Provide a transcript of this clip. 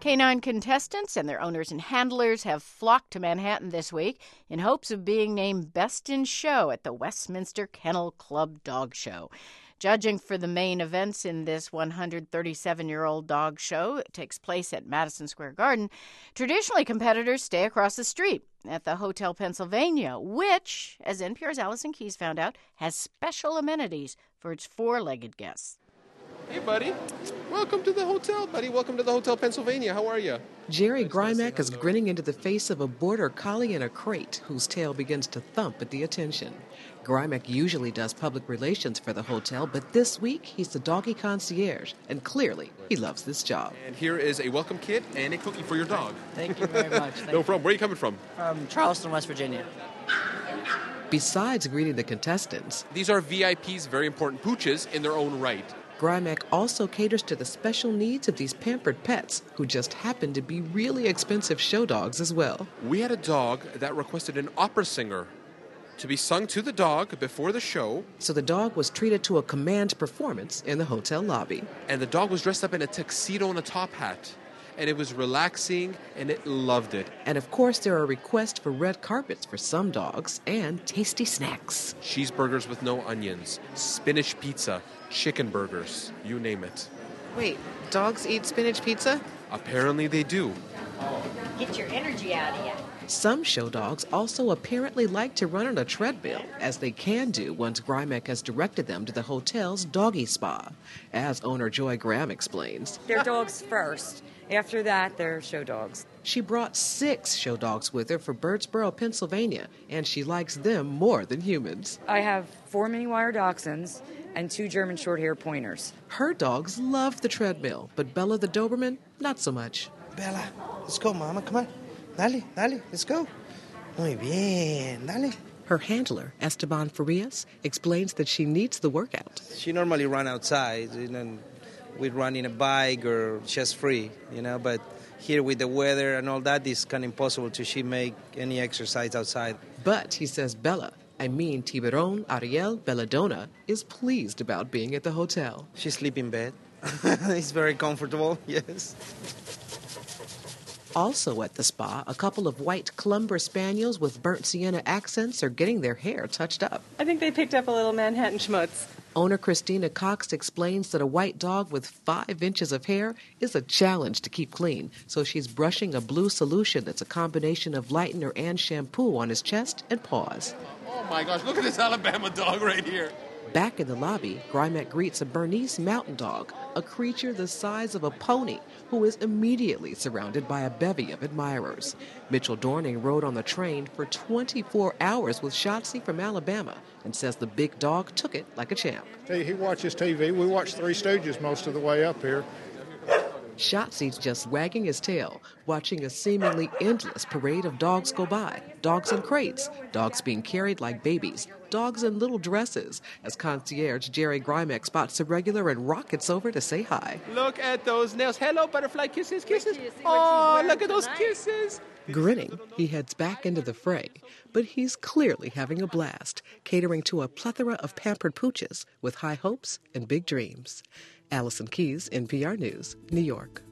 Canine contestants and their owners and handlers have flocked to Manhattan this week in hopes of being named Best in Show at the Westminster Kennel Club Dog Show. Judging for the main events in this 137-year-old dog show, it takes place at Madison Square Garden. Traditionally, competitors stay across the street at the Hotel Pennsylvania, which, as NPR's Allison Keyes found out, has special amenities for its four-legged guests. Hey, buddy. Welcome to the hotel, buddy. Welcome to the Hotel Pennsylvania. How are you? Jerry Grymek is grinning into the face of a border collie in a crate whose tail begins to thump at the attention. Grymek usually does public relations for the hotel, but this week he's the doggy concierge, and clearly he loves this job. And here is a welcome kit and a cookie for your dog. Thank you very much. No problem. Where are you coming from? From Charleston, West Virginia. Besides greeting the contestants, these are VIPs, very important pooches in their own right. Grymek also caters to the special needs of these pampered pets who just happen to be really expensive show dogs as well. We had a dog that requested an opera singer to be sung to the dog before the show. So the dog was treated to a command performance in the hotel lobby. And the dog was dressed up in a tuxedo and a top hat. And it was relaxing, and it loved it. And of course, there are requests for red carpets for some dogs and tasty snacks. Cheeseburgers with no onions, spinach pizza, chicken burgers, you name it. Wait, dogs eat spinach pizza? Apparently they do. Get your energy out of you. Some show dogs also apparently like to run on a treadmill, as they can do once Grymek has directed them to the hotel's doggy spa. As owner Joy Graham explains, they're dogs first. After that, they're show dogs. She brought 6 show dogs with her for Birdsboro, Pennsylvania, and she likes them more than humans. I have 4 mini wire dachshunds and 2 German short-hair pointers. Her dogs love the treadmill, but Bella the Doberman, not so much. Bella, let's go, Mama. Come on. Dale, let's go. Muy bien, dale. Her handler, Esteban Farias, explains that she needs the workout. She normally run outside, we run in a bike or just free, but here with the weather and all that, it's kind of impossible to she make any exercise outside. But, he says Bella, Tiburon Ariel Belladonna, is pleased about being at the hotel. She sleeps in bed. It's very comfortable, yes. Also at the spa, a couple of white Clumber Spaniels with burnt sienna accents are getting their hair touched up. I think they picked up a little Manhattan schmutz. Owner Christina Cox explains that a white dog with 5 inches of hair is a challenge to keep clean, so she's brushing a blue solution that's a combination of lightener and shampoo on his chest and paws. Oh my gosh, look at this Alabama dog right here. Back in the lobby, Grymek greets a Bernese mountain dog, a creature the size of a pony, who is immediately surrounded by a bevy of admirers. Mitchell Dorning rode on the train for 24 hours with Shotzi from Alabama and says the big dog took it like a champ. He watches TV. We watch Three Stooges most of the way up here. Shotzi's just wagging his tail, watching a seemingly endless parade of dogs go by. Dogs in crates, dogs being carried like babies, dogs in little dresses, as concierge Jerry Grymek spots a regular and rockets over to say hi. Look at those nails. Hello, butterfly kisses. Oh, look at those kisses. Grinning, he heads back into the fray, but he's clearly having a blast, catering to a plethora of pampered pooches with high hopes and big dreams. Allison Keyes, NPR News, New York.